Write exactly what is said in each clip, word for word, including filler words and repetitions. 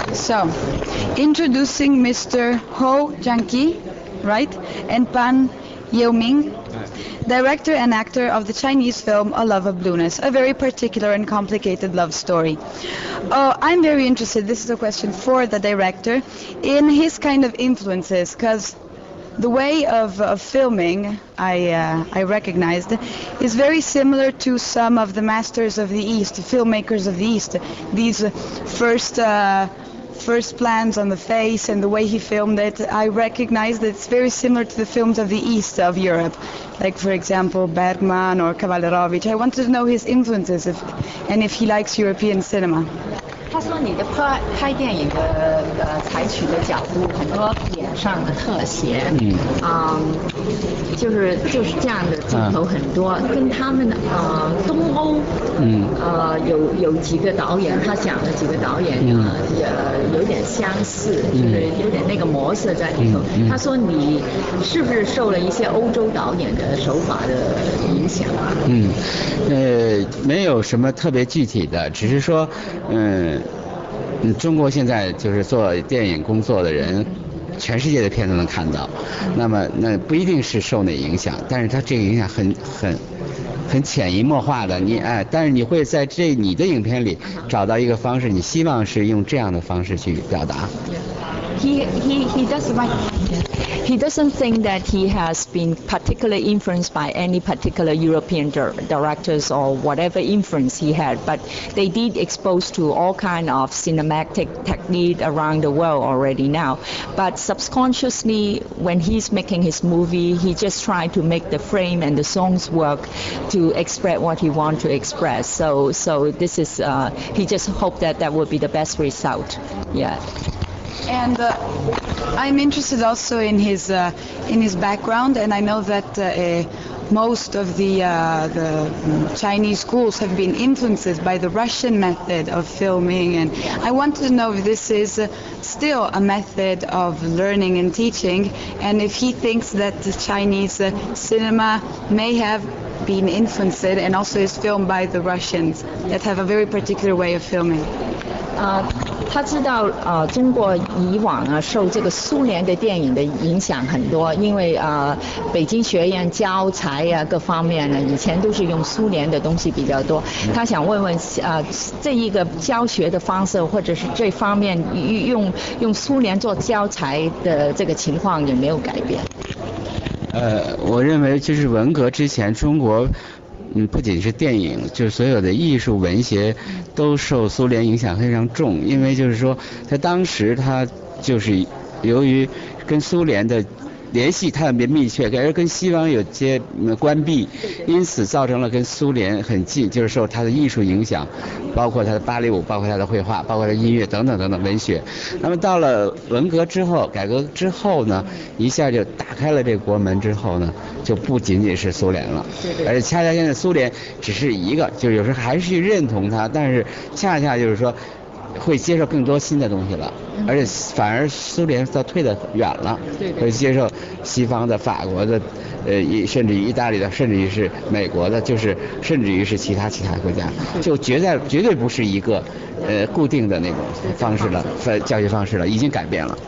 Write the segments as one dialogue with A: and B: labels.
A: So, introducing Mister Ho Jianqi, right, and Pan Yeoming, director and actor of the Chinese film A Love of Blueness, a very particular and complicated love story. Uh, I'm very interested, this is a question for the director, in his kind of influences, because the way of, of filming, I, uh, I recognized, is very similar to some of the masters of the East, filmmakers of the East. These uh, first uh, first plans on the face and the way he filmed it, I recognize that it's very similar to the films of the East of Europe, like for example Bergman or Kawalerowicz. I wanted to know his influences if, and if he likes European cinema.
B: 他说你的拍拍电影的呃采取的角度，很多脸上的特写，嗯，嗯就是就是这样的镜头很多，啊、跟他们呃东欧，嗯，呃有有几个导演，他讲的几个导演呃呃有点相似，就是有点那个模式在里头。嗯嗯、他说你是不是受了一些欧洲导演的手法的影响啊？
C: 嗯，呃，没有什么特别具体的，只是说，嗯。嗯，中国现在就是做电影工作的人，全世界的片都能看到。那么，那不一定是受那影响，但是它这个影响很很很潜移默化的。你哎，但是你会在这你的影片里找到一个方式，你希望是用这样的方式去表达。
B: He he he doesn't like. He doesn't think that he has been particularly influenced by any particular European dir- directors or whatever influence he had, but they did expose to all kind of cinematic technique around the world already now. But subconsciously, when he's making his movie, he just tried to make the frame and the songs work to express what he wants to express. So, so this is uh, he just hoped that that would be the best result. Yeah.
A: And uh, I'm interested also in his uh, in his background, and I know that uh, uh, most of the uh, the Chinese schools have been influenced by the Russian method of filming, and I wanted to know if this is uh, still a method of learning and teaching, and if he thinks that the Chinese uh, cinema may have been influenced and also is filmed by the Russians that have a very particular way of filming.
B: 呃，他知道呃，中国以往啊受这个苏联的电影的影响很多，因为呃北京学院教材呀、啊、各方面呢，以前都是用苏联的东西比较多。他想问问呃这一个教学的方式，或者是这方面用用苏联做教材的这个情况有没有改变？
C: 呃，我认为就是文革之前中国。嗯，不仅是电影，就是所有的艺术文学都受苏联影响非常重，因为就是说在当时它就是由于跟苏联的联系特别密切，而跟西方有些关闭，因此造成了跟苏联很近，就是受它的艺术影响，包括它的芭蕾舞，包括它的绘画，包括它的音乐等等等等文学。那么到了文革之后，改革之后呢，一下就打开了这个国门之后呢，就不仅仅是苏联了，而且恰恰现在苏联只是一个，就是有时候还是去认同它，但是恰恰就是说会接受更多新的东西了，而且反而苏联倒退得远了，会接受西方的、法国的，呃，甚至于意大利的，甚至于是美国的，就是甚至于是其他其他国家，就绝在绝对不是一个呃固定的那种方式了，教学方式了，已经改变了。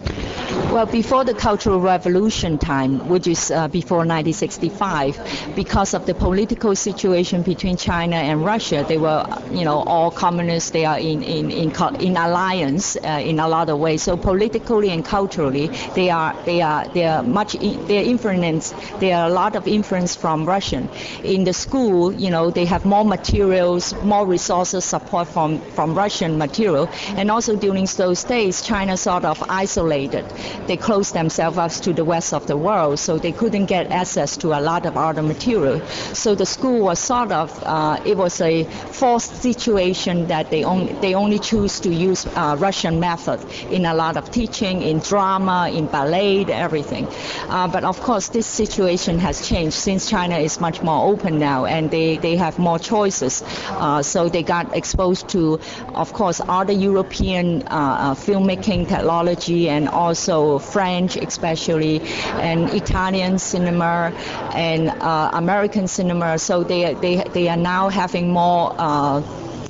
B: Well, before the Cultural Revolution time, which is uh, before nineteen sixty-five, because of the political situation between China and Russia, they were, you know, all communists. They are in in in, in alliance uh, in a lot of ways. So politically and culturally, they are they are they are much in, they are influenced. There are a lot of influence from Russian. In the school, you know, they have more materials, more resources, support from from Russian material, and also during those days, China sort of isolated. They closed themselves up to the rest of the world, so they couldn't get access to a lot of other material. So the school was sort of, uh, it was a forced situation that they only, they only choose to use uh, Russian method in a lot of teaching, in drama, in ballet, everything. Uh, but of course, this situation has changed since China is much more open now, and they, they have more choices. Uh, so they got exposed to, of course, other European uh, uh, filmmaking technology, and also French especially, and Italian cinema, and uh, American cinema. So they they they are now having more uh,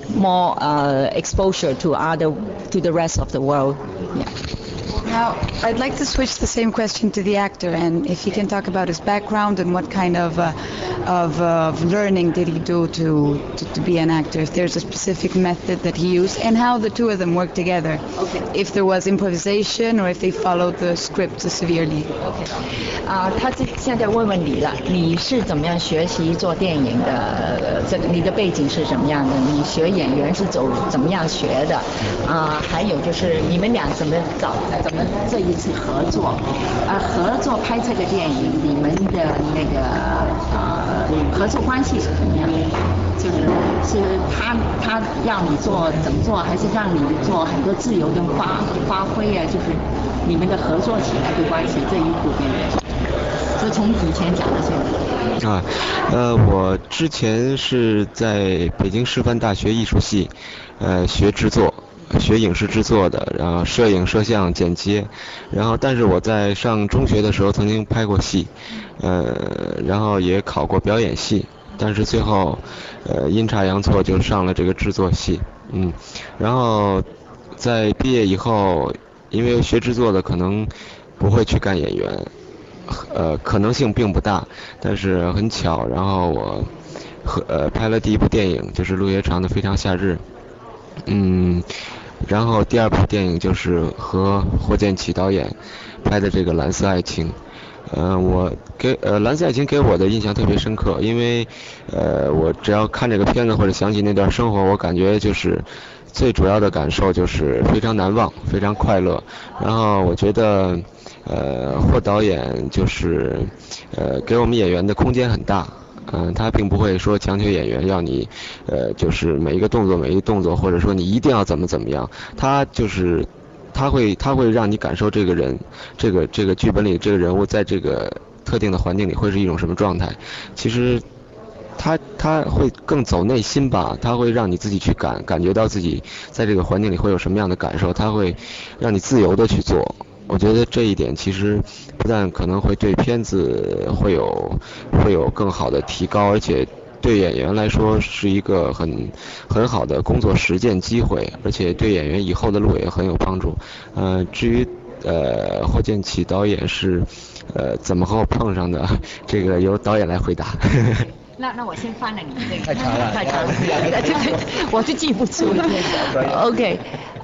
B: more uh, exposure to other to the rest of the world. Yeah.
A: Now, I'd like to switch the same question to the actor, and if he can talk about his background and what kind of uh, of, uh, of learning did he do to, to to be an actor, if there's a specific method that he used, and how the two of them worked together.
B: Okay.
A: If there was improvisation or if they followed the script severely.
B: OK， 啊、呃，他这现在问问你了，你是怎么样学习做电影的？呃、这个你的背景是什么样的？你学演员是走怎么样学的？啊、呃，还有就是你们俩怎么找怎么这一次合作？呃，合作拍这个电影，你们的那个呃合作关系是怎么样？就是是他他让你做怎么做，还是让你做很多自由的发发挥啊？就是你们的合作起来的关系这一部电影。就从以前讲的现在。
D: 啊，呃，我之前是在北京师范大学艺术系，呃，学制作。学影视制作的，然后摄影、摄像、剪接，然后但是我在上中学的时候曾经拍过戏，呃，然后也考过表演系，但是最后，呃，阴差阳错就上了这个制作系，嗯，然后在毕业以后，因为学制作的可能不会去干演员，呃，可能性并不大，但是很巧，然后我和呃拍了第一部电影，就是陆爷长的《非常夏日》。嗯，然后第二部电影就是和霍建起导演拍的这个《蓝色爱情》。呃，我给呃《蓝色爱情》给我的印象特别深刻，因为呃我只要看这个片子或者想起那段生活，我感觉就是最主要的感受就是非常难忘，非常快乐。然后我觉得呃霍导演就是呃给我们演员的空间很大。嗯，他并不会说强求演员要你，呃，就是每一个动作每一个动作，或者说你一定要怎么怎么样，他就是他会他会让你感受这个人，这个这个剧本里这个人物在这个特定的环境里会是一种什么状态。其实他他会更走内心吧，他会让你自己去感感觉到自己在这个环境里会有什么样的感受，他会让你自由的去做。我觉得这一点其实不但可能会对片子会有会有更好的提高，而且对演员来说是一个很很好的工作实践机会，而且对演员以后的路也很有帮助。呃，至于呃霍建起导演是呃怎么和我碰上的，这个由导演来回答。
B: 那那我先翻了你这个。
C: 太长了，
B: 太长了，我就记不住了。Okay.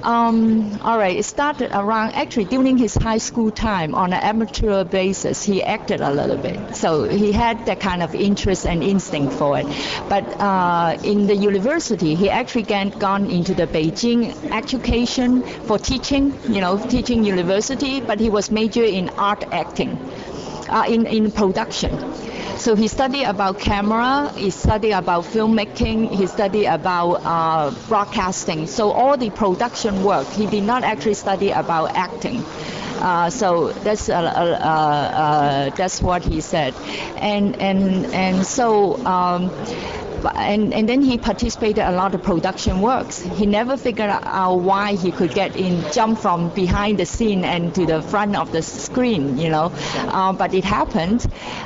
B: Um, all right, it started around, actually during his high school time on an amateur basis, he acted a little bit. So he had that kind of interest and instinct for it. But uh, in the university, he actually get, gone into the Beijing education for teaching, you know, teaching university, but he was major in art acting, uh, in, in production. So he studied about camera, he studied about filmmaking, he studied about uh, broadcasting. So all the production work, he did not actually study about acting. Uh, so that's uh, uh, uh, that's what he said, and and and so. Um, And, and then he participated in a lot of production works. He never figured out why he could get in, jump from behind the scene and to the front of the screen, you know. Uh, but it happened.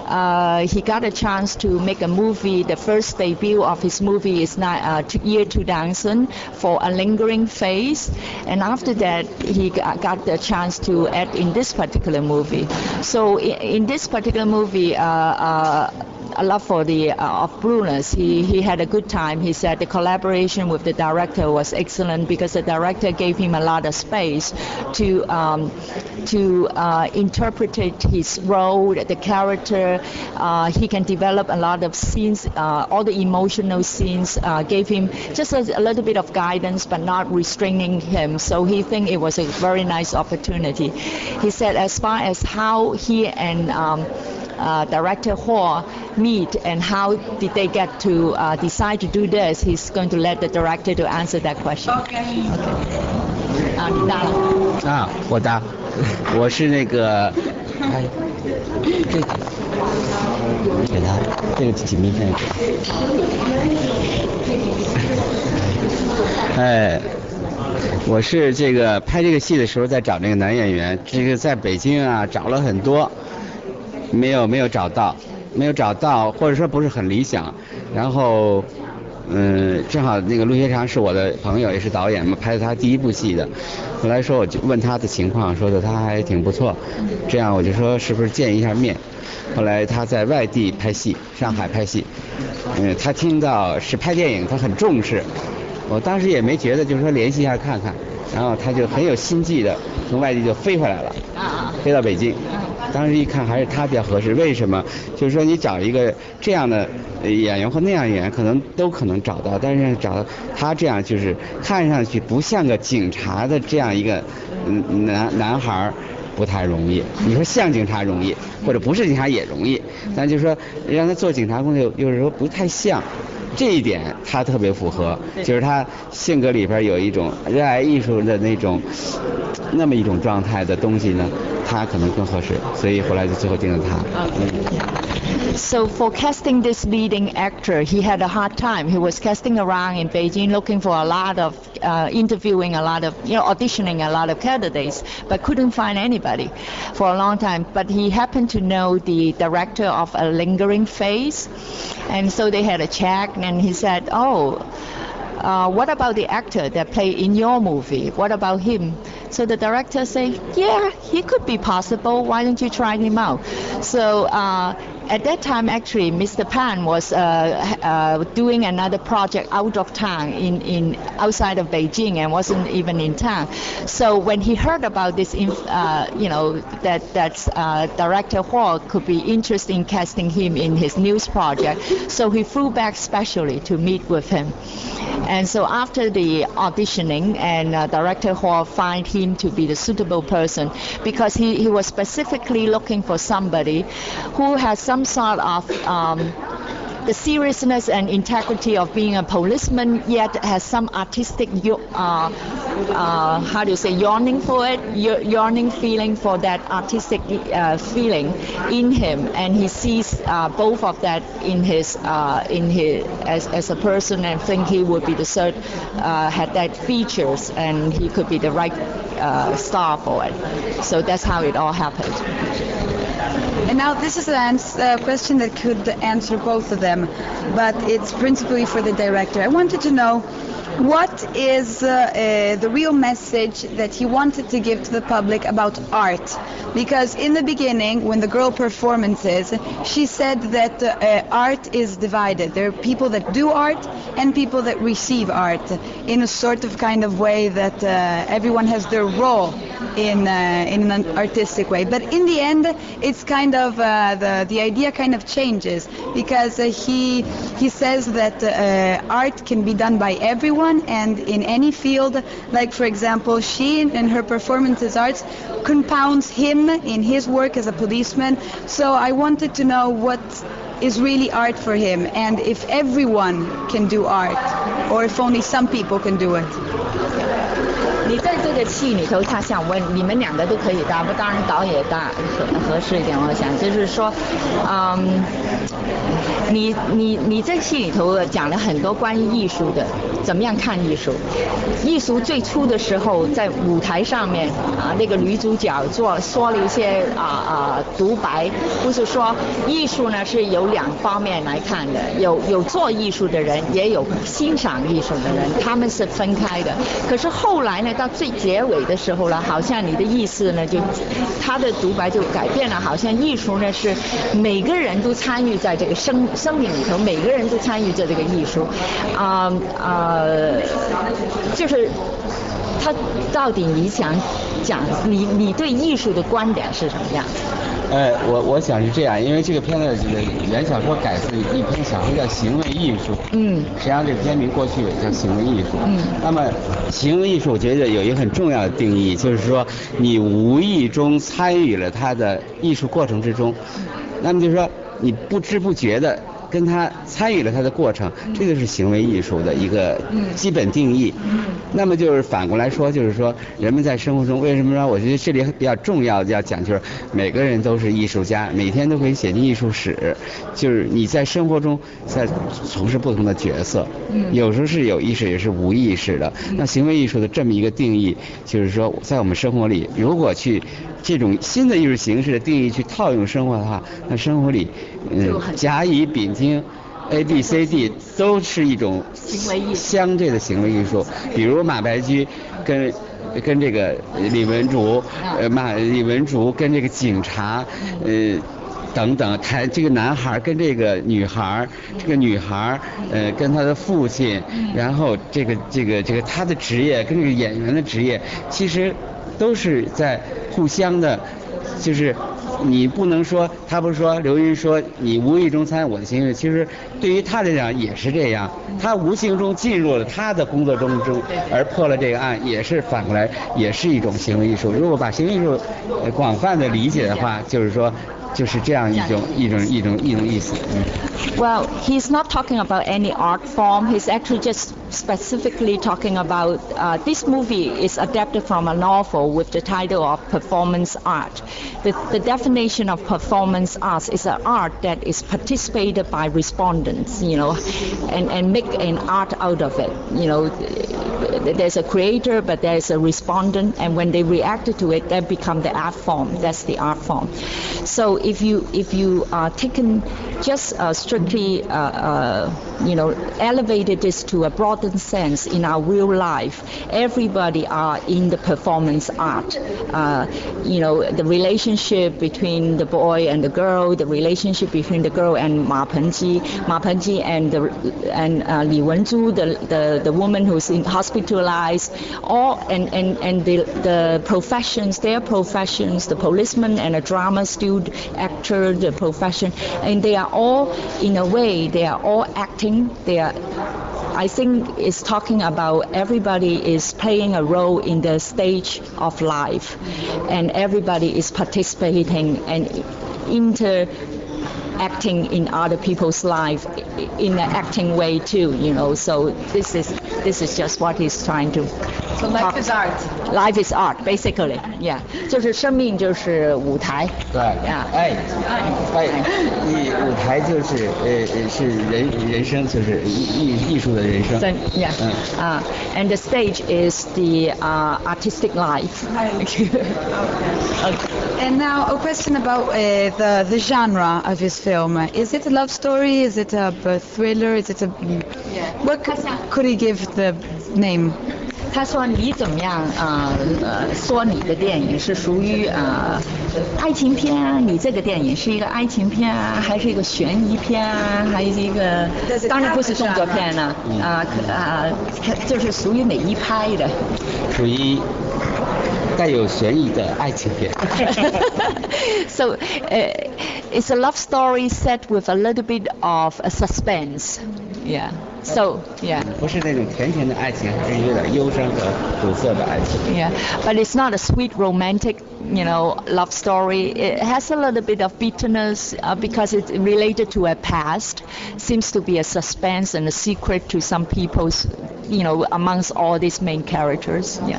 B: Uh, he got a chance to make a movie. The first debut of his movie is not, uh, year two thousand for A Lingering Face. And after that, he got the chance to act in this particular movie. So in, in this particular movie, uh, uh, A Love for the uh, of Blueness. He he had a good time. He said the collaboration with the director was excellent because the director gave him a lot of space to um, to uh, interpret his role, the character. Uh, he can develop a lot of scenes, uh, all the emotional scenes. Uh, gave him just a, a little bit of guidance, but not restraining him. So he think it was a very nice opportunity. He said as far as how he and um, Uh, director Ho meet and how did they get to uh, decide to do this, he's going to let the director to answer that question. Okay. Okay. 啊，你答了。
C: 啊，我答，我是那个，哎，这个给他，这个紧密片。哎，我是这个拍这个戏的时候在找这个男演员，这个在北京啊找了很多。没有没有找到，没有找到，或者说不是很理想。然后嗯，正好那个陆学长是我的朋友，也是导演嘛，拍的他第一部戏的。后来说我就问他的情况，说的他还挺不错，这样我就说是不是见一下面。后来他在外地拍戏，上海拍戏，嗯，他听到是拍电影，他很重视。我当时也没觉得，就是说联系一下看看，然后他就很有心计的从外地就飞回来了，飞到北京。当时一看还是他比较合适，为什么？就是说你找一个这样的演员或那样的演员，可能都可能找到，但是找到他这样就是看上去不像个警察的这样一个嗯男男孩不太容易。你说像警察容易，或者不是警察也容易，但就是说让他做警察工作，就是说不太像。这一点他特别符合，就是他性格里边有一种热爱艺术的那种那么一种状态的东西呢，他可能更合适，所以后来就最后定了他。
B: So for casting this leading actor, he had a hard time. He was casting around in Beijing, looking for a lot of, uh, interviewing a lot of, you know, auditioning a lot of candidates, but couldn't find anybody for a long time. But he happened to know the director of A Lingering Face, and so they had a chat, and he said, oh, uh, what about the actor that played in your movie? What about him? So the director said, yeah, he could be possible. Why don't you try him out? So uh, at that time, actually, Mister Pan was uh, uh, doing another project out of town, in, in outside of Beijing, and wasn't even in town. So when he heard about this, uh, you know, that that uh, director Hall could be interested in casting him in his news project, so he flew back specially to meet with him. And so after the auditioning, and uh, director Hall find him to be the suitable person, because he, he was specifically looking for somebody who has some sort of um, the seriousness and integrity of being a policeman, yet has some artistic, uh, uh, how do you say, yearning for it, yearning feeling for that artistic uh, feeling in him, and he sees uh, both of that in his, uh, in his as, as a person, and think he would be the cert, uh, had that features, and he could be the right uh, star for it. So that's how it all happened.
A: And now this is a uh, question that could answer both of them, but it's principally for the director. I wanted to know, what is uh, uh, the real message that he wanted to give to the public about art? Because in the beginning, when the girl performances, she said that uh, art is divided. There are people that do art and people that receive art in a sort of kind of way that uh, everyone has their role in uh, in an artistic way. But in the end, it's kind of uh, the the idea kind of changes, because uh, he he says that uh, art can be done by everyone and in any field. Like, for example, she in her performances arts compounds him in his work as a policeman. So I wanted to know what is really art for him, and if everyone can do art, or if only some people can do it.
B: 你在这个戏里头，他想问你们两个都可以答，不？当然导演答合合适一点。我想就是说，嗯，你你你这个戏里头讲了很多关于艺术的，怎么样看艺术？艺术最初的时候在舞台上面啊，那个女主角做说了一些啊啊独白，不是说艺术呢是有两方面来看的，有有做艺术的人，也有欣赏艺术的人，他们是分开的。可是后来呢？到最结尾的时候了，好像你的意思呢，就他的独白就改变了，好像艺术呢是每个人都参与在这个生生命里头，每个人都参与着这个艺术，啊、呃、呃，就是他到底你想讲你你对艺术的观点是什么样子？
C: 呃，我我想是这样，因为这个片子这个原小说改自一篇小说叫《行为艺术》，嗯，实际上这个片名过去也叫行为艺术，嗯，那么行为艺术我觉得有一个很重要的定义，就是说你无意中参与了它的艺术过程之中，那么就是说你不知不觉的跟他参与了他的过程，这个是行为艺术的一个基本定义。那么就是反过来说，就是说人们在生活中为什么说我觉得这里比较重要的要讲，就是每个人都是艺术家，每天都可以写进艺术史，就是你在生活中在从事不同的角色，有时候是有意识也是无意识的。那行为艺术的这么一个定义，就是说在我们生活里，如果去这种新的艺术形式的定义去套用生活的话，那生活里嗯加以秉听， A B C D 都是一种
B: 行为艺术
C: 相对的行为艺术，比如马白驹跟跟这个李文竹，呃马李文竹跟这个警察，呃。等等，他这个男孩跟这个女孩，这个女孩呃跟他的父亲，然后这个这个这个他的职业跟这个演员的职业，其实都是在互相的，就是你不能说他不是说刘云说你无意中参与我的行为，其实对于他来讲也是这样，他无形中进入了他的工作中中，而破了这个案，也是反过来也是一种行为艺术。如果把行为艺术呃广泛的理解的话，就是说。就是这样一种一种一种一种意思。
B: Well, he's not talking about any art form. He's actually just specifically talking about uh, this movie is adapted from a novel with the title of Performance Art. The, the definition of performance arts is an art that is participated by respondents, you know, and, and make an art out of it. You know, there's a creator, but there's a respondent, and when they reacted to it, that become the art form. That's the art form. So if you if you are taken just uh, strictly, uh, uh, you know, elevated this to a broadened sense in our real life, everybody are in the performance art. Uh, you know, the relationship between the boy and the girl, the relationship between the girl and Ma Pengji, Ma Pengji and the and uh, Li Wenzu, the, the the woman who's in hospitalized, all and and and the the professions, their professions, the policeman and a drama student, actor, the profession, and they are all, in a way, they are all acting. They are, I think it's talking about everybody is playing a role in the stage of life, and everybody is participating and interacting in other people's life in an acting way too, you know. So this is this is just what he's trying to.
A: So life
B: talk.
A: is art.
B: Life is art, basically. Yeah. 就是生命就是舞台。
C: 对。
B: Yeah.
C: 哎哎，你舞台就是呃是人人生，就是艺艺术的人生。
B: Yeah.
C: 嗯。
B: Uh, and the stage is the uh, artistic life.
A: Okay. And now a question about uh, the the genre of his film. Is it a love story? Is it a, a thriller? Is it a what could, could he give the name?
B: 他说你怎么样呃呃说你的电影是属于呃爱情片啊？你这个电影是一个爱情片啊，还是一个悬疑片啊，还是一个当然不是动作片呢？啊啊，就是属于哪一派的？
C: 属于带有悬疑的爱情片。
B: So uh, it's a love story set with a little bit of a suspense. Yeah. So yeah.
C: 不是那种甜甜的爱情，还是有点忧伤和苦涩的爱情。
B: Yeah, but it's not a sweet romantic, you know, love story. It has a little bit of bitterness uh, because it's related to a past. Seems to be a suspense and a secret to some people's, you know, amongst all these main characters. Yeah.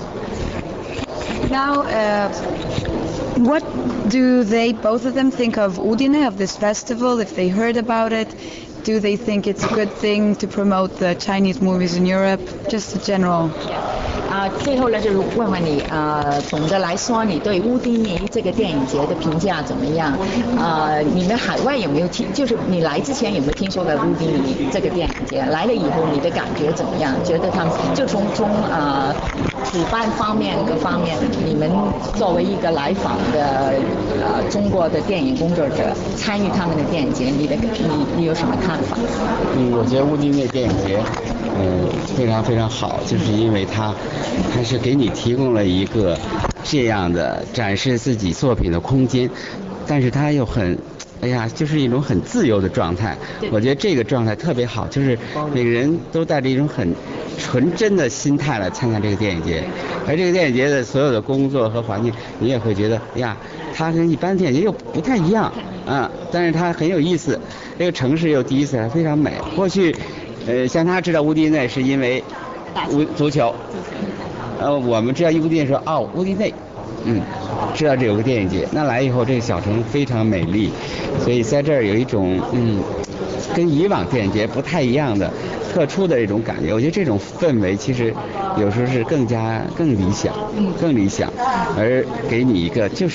A: Now, uh, what do they, both of them, think of Udine, of this festival? If they heard about it, do they think it's a good thing to promote the Chinese movies in Europe? Just a general.
B: 啊，最后呢，就是问问你，呃，总的来说，你对乌丁尼这个电影节的评价怎么样？呃，你们海外有没有听？就是你来之前有没有听说过乌丁尼这个电影节？来了以后，你的感觉怎么样？觉得他们就从从呃主办方面各方面，你们作为一个来访的呃中国的电影工作者，参与他们的电影节，你的你你有什么看法？
C: 嗯，我觉得乌丁内电影节，嗯、呃，非常非常好，就是因为它。它是给你提供了一个这样的展示自己作品的空间，但是它又很，哎呀，就是一种很自由的状态。我觉得这个状态特别好，就是每个人都带着一种很纯真的心态来参加这个电影节，而这个电影节的所有的工作和环境，你也会觉得，哎呀，它跟一般电影节又不太一样啊，但是它很有意思。这个城市又第一次来，非常美。过去，呃，像他知道乌迪内是因为乌足球。呃，我们知道乌迪内说哦，乌迪内，嗯，知道这有个电影节，那来以后这个小城非常美丽，所以在这儿有一种嗯，跟以往电影节不太一样的特殊的这种感觉。我觉得这种氛围其实有时候是更加更理想，更理想，而给你一个就是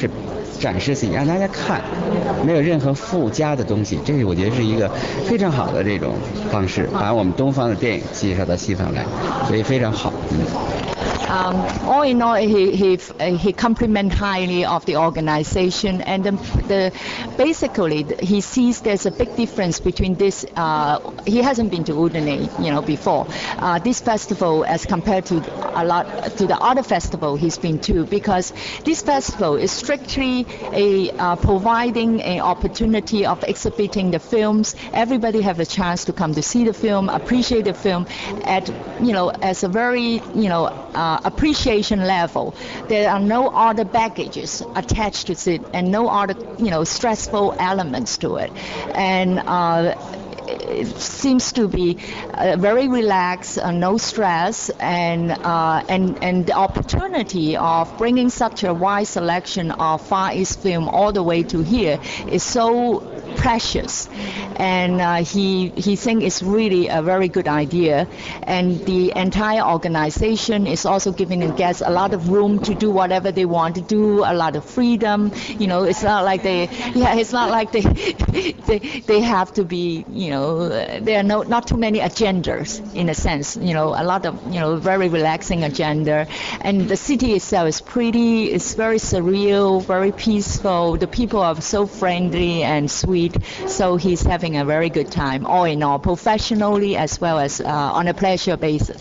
C: 展示自己，让大家看，没有任何附加的东西，这是我觉得是一个非常好的这种方式，把我们东方的电影介绍到西方来，所以非常好。嗯
B: Um, all in all, he he he complimented highly of the organization, and the, the basically he sees there's a big difference between this. Uh, he hasn't been to Udine, you know, before. Uh, this festival, as compared to a lot to the other festival he's been to, because this festival is strictly a uh, providing an opportunity of exhibiting the films. Everybody have a chance to come to see the film, appreciate the film, at you know as a very you know. Uh, appreciation level. There are no other baggages attached to it and no other, you know, stressful elements to it. And uh, it seems to be uh, very relaxed, uh, no stress, and uh, and and the opportunity of bringing such a wide selection of Far East film all the way to here is so precious, and uh, he he thinks it's really a very good idea, and the entire organization is also giving the guests a lot of room to do whatever they want to do, a lot of freedom. You know, it's not like they yeah, it's not like they they they have to be you know there are no not too many agendas in a sense. You know, a lot of you know very relaxing agenda, and the city itself is pretty. It's very surreal, very peaceful. The people are so friendly and sweet. So he's having a very good time, all in all, professionally as well as uh, on a pleasure basis.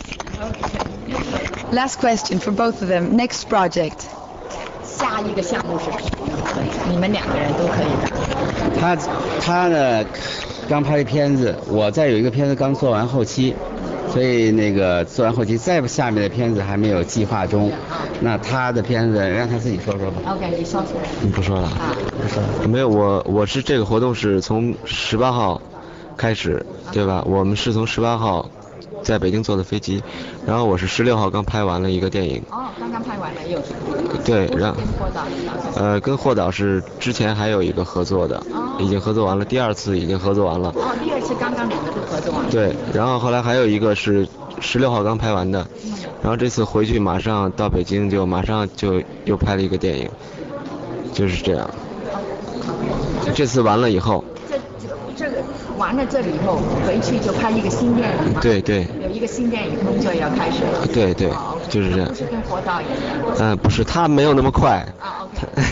A: Okay. Last question for both of them. Next project.
B: 下一个项目是什么？你们两个人都可以答。
C: 他他呢刚拍的片子，我再有一个片子刚做完后期。所以那个做完后期，再下面的片子还没有计划中。那他的片子让他自己说说吧。
B: OK， 你说说。
D: 你不说了。啊，
C: 不说了。
D: 没有，我我是这个活动是从十八号开始，对吧？我们是从十八号在北京坐的飞机，然后我是十六号刚拍完了一个电影。
B: 哦，刚刚拍完了，又。
D: 对，然后呃，跟霍导是之前还有一个合作的，哦、已经合作完了，第二次已经合作完了。
B: 哦，第二次刚刚两个都合作完了。
D: 对，然后后来还有一个是十六号刚拍完的，然后这次回去马上到北京就马上就又拍了一个电影，就是这样。这次完了以后。
B: 这这个完了这里以后回去就拍一个新电影吗？
D: 对对。
B: 有一个新电影工作要开始了。
D: 对对，哦、就是这样。
B: 不是跟霍导演的。
D: 嗯、呃，不是，他没有那么快。
B: 啊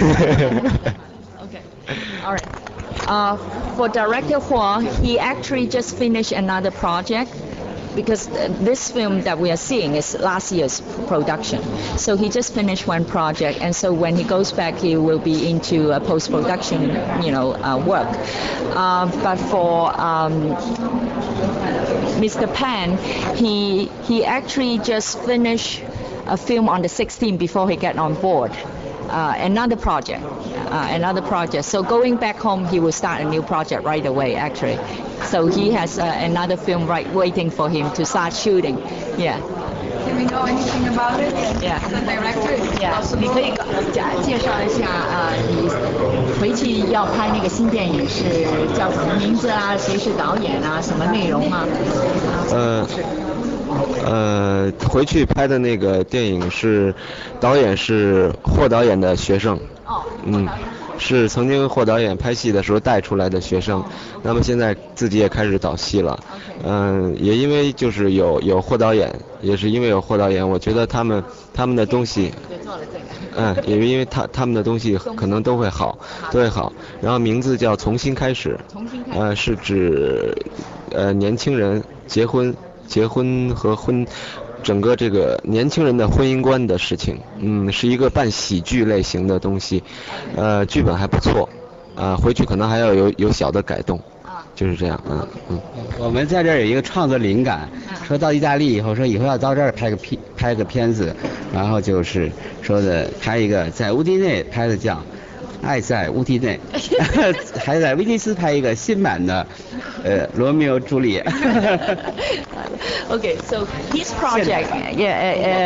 B: ，OK。OK。All right. Uh, for director Hua, he actually just finished another project. Because this film that we are seeing is last year's production. So he just finished one project, and so when he goes back, he will be into a post-production, you know, uh, work. Uh, but for um, Mister Pan, he he actually just finished a film on the sixteenth before he got on board. Uh, another project, uh, another project. So going back home, he will start a new project right away, actually. So he has uh, another film right waiting for him to start shooting. Yeah.
A: Can we know anything about it?
B: Yeah.
A: The director?
B: Yeah. 你可以介绍一下啊，你回去要拍那个新电影是叫什么名字啊？谁是导演啊？什么内容啊？
D: 呃。呃，回去拍的那个电影是导演是霍导演的学生，
B: 哦，
D: 嗯，是曾经霍导演拍戏的时候带出来的学生，那么现在自己也开始导戏了，嗯，也因为就是有有霍导演，也是因为有霍导演，我觉得他们他们的东西，嗯，也因为他他们的东西可能都会好，都会好，然后名字叫重新开始，呃，是指呃年轻人结婚。结婚和婚，整个这个年轻人的婚姻观的事情，嗯，是一个半喜剧类型的东西，呃，剧本还不错，呃，回去可能还要有有小的改动，就是这样，嗯嗯。
C: 我们在这儿有一个创作灵感，说到意大利以后，说以后要到这儿拍个片拍个片子，然后就是说的拍一个在乌迪内拍的叫。爱在乌迪内，还在威尼斯拍一个新版的，呃，罗密欧朱丽叶。
B: Okay, so his project, yeah, uh, uh,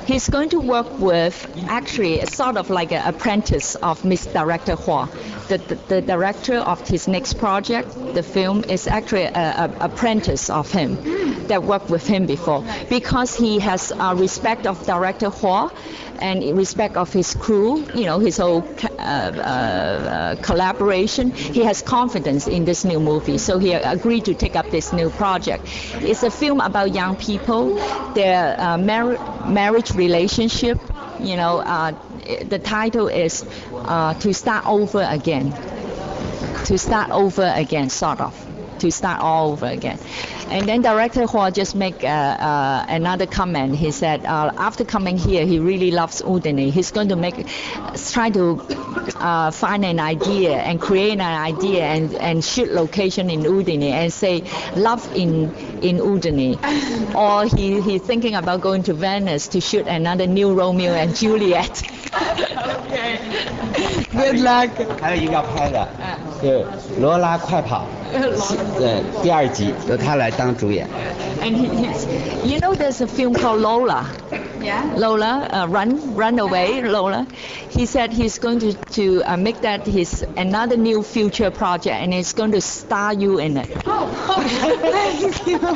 B: He's going to work with, actually, sort of like an apprentice of Miss Director Hua. The, the, the director of his next project, the film, is actually an apprentice of him that worked with him before. Because he has uh, respect of Director Hua and respect of his crew, you know, his whole uh, uh, collaboration, he has confidence in this new movie. So he agreed to take up this new project. It's a film about young people, their uh, mar- marriage relationship. You know, uh, the title is uh, To Start Over Again. To start over again, sort of. To start all over again. And then Director Hua just make uh, uh, another comment. He said uh, after coming here, he really loves Udine. He's going to make, try to uh, find an idea and create an idea and, and shoot location in Udine and say love in in Udine. Or he he's thinking about going to Venice to shoot another new Romeo and Juliet.
A: Okay. Good luck.
C: 还有一个要拍的，是罗拉快跑，对，第二集由他来当主演。
B: And he, he's, you know, there's a film called Lola.
A: Yeah.
B: Lola, uh, run, run away, Lola. He said he's going to to uh, make that his another new future project, and he's going to star you in it.
A: Oh, thank you.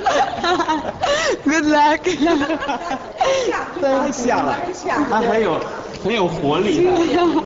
A: Good luck.
C: 太像了，他很有很有活力的。